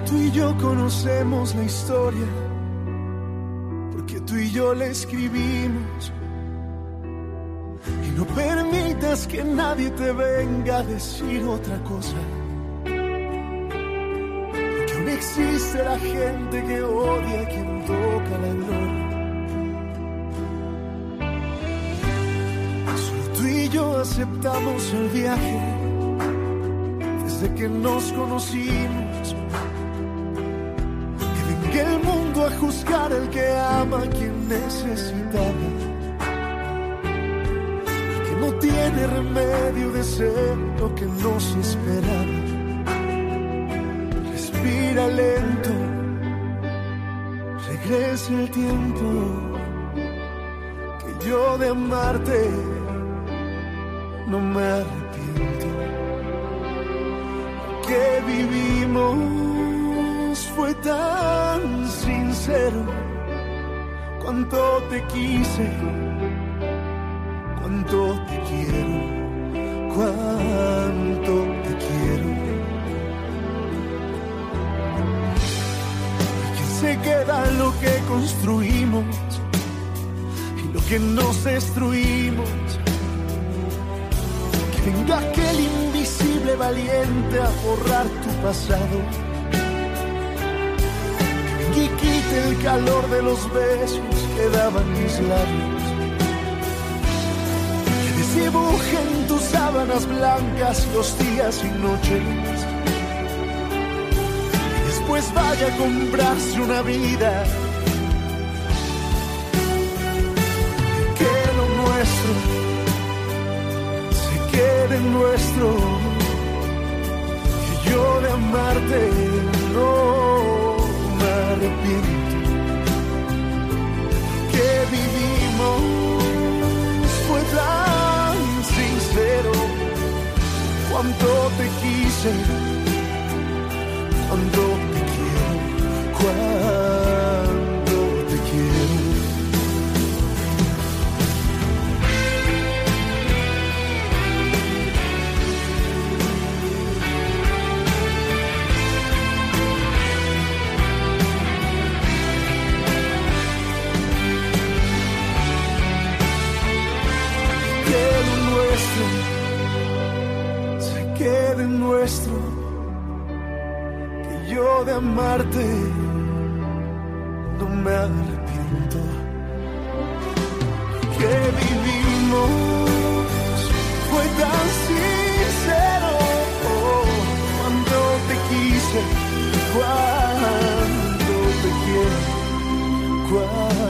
Tú y yo conocemos la historia, porque tú y yo la escribimos. Y no permitas que nadie te venga a decir otra cosa, porque aún existe la gente que odia a quien toca la gloria. Solo tú y yo aceptamos el viaje desde que nos conocimos. Que el mundo a juzgar al que ama a quien necesitaba, que no tiene remedio de ser lo que no se esperaba. Respira lento, regresa el tiempo, que yo de amarte no me arrepiento. Que vivimos fue tan sincero, cuánto te quise, cuánto te quiero, cuánto te quiero. ¿Y quién se queda en lo que construimos y lo que nos destruimos? Que venga aquel invisible valiente a borrar tu pasado y quite el calor de los besos que daban mis labios, que desdibujen tus sábanas blancas los días y noches, y después vaya a comprarse una vida. Que lo nuestro se quede nuestro, que yo de amarte no me arrepiento. Que vivimos fue tan sincero, cuánto te quise, cuánto te quiero, cuánto te quiero. Se quede nuestro, que yo de amarte no me arrepiento. Que vivimos fue tan sincero, cuando te quise, cuando te quiero, cuando